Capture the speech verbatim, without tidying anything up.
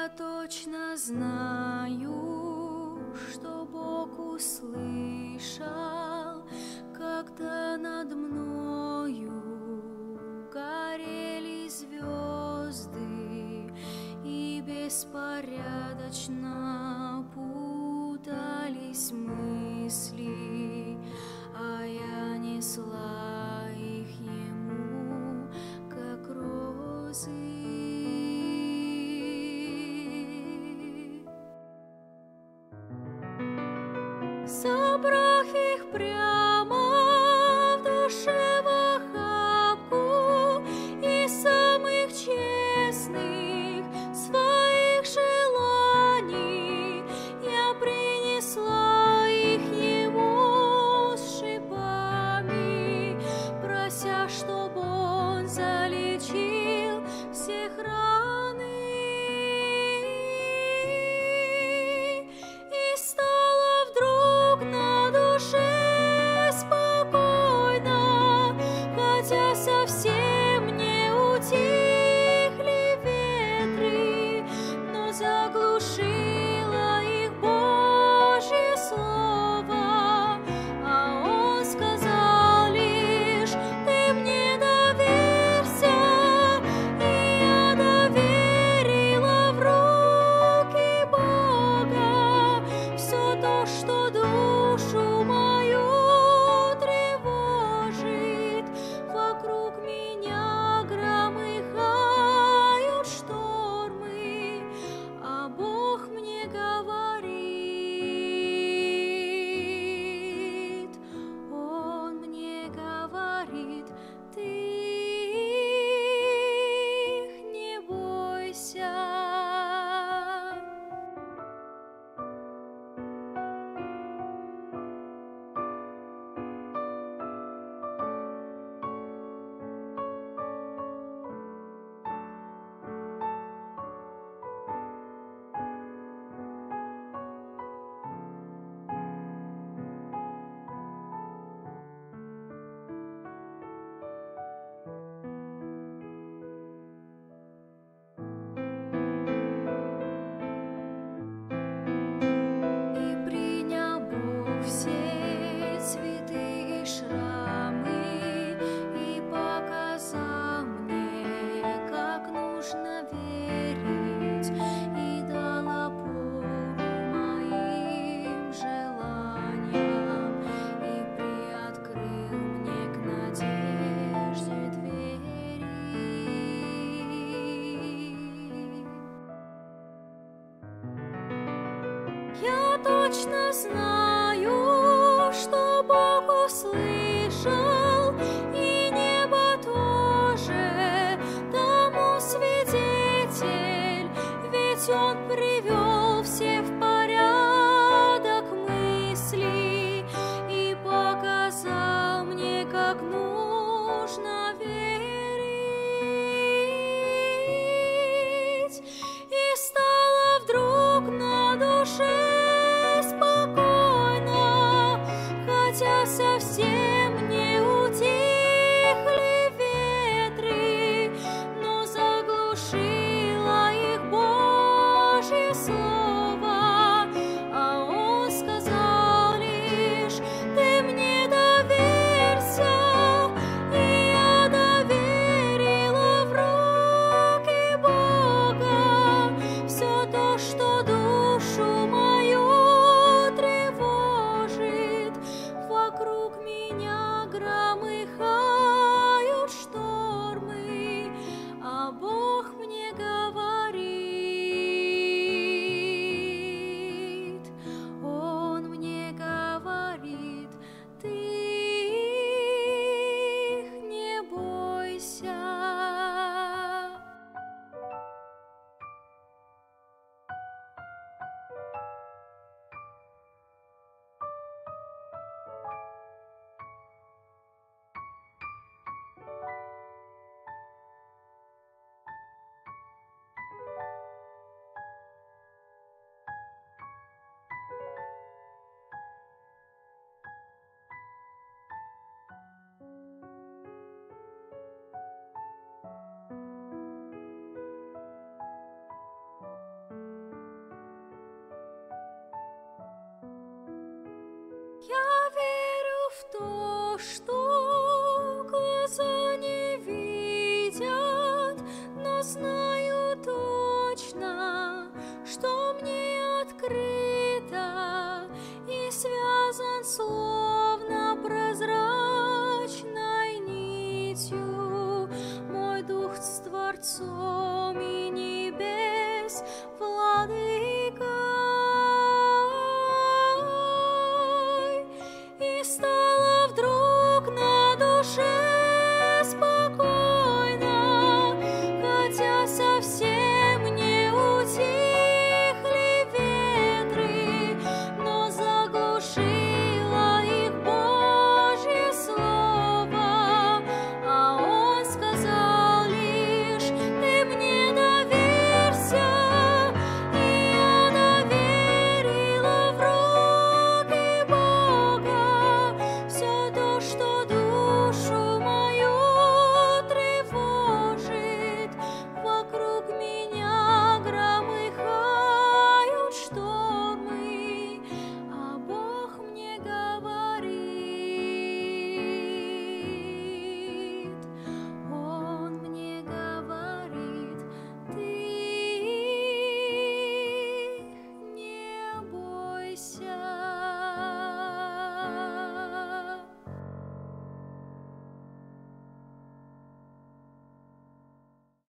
точно знаю, что Бог услышал, когда над мною горели звезды и беспорядочно путались мысли, а я несла их Ему, как розы. Собрав их прямо в душе в охапку из самых честных своих желаний, я принесла их Ему с шипами, прося, чтобы Он залечил всех раны. И стало вдруг на душе спокойно, хотя совсем не утихли ветры, но заглушило их Божье слово, а Он сказал лишь: ты мне доверься, и я доверила в руки Бога все то, что душу мою тревожит. Вокруг меня громыхают штормы, а Бог мне говорит, Он мне говорит: ты не бойся. И принял Бог все цветы и шрамы, и показал мне, как нужно верить, и дал опору моим желаниям, и приоткрыл мне к надежде двери. Я точно знаю, что Бог услышал, и небо тоже тому свидетель, ведь Он привел все в порядок мысли и показал мне, как нужно верить. И стало вдруг на душе спокойно, хотя совсем не утихли ветры, но заглушило их Божье слово, а Он сказал лишь: ты мне доверься, и я Я верю в то, что глаза не видят, но знаю точно, что мне открыто и связан словно прозрачной нитью мой дух с Творцом.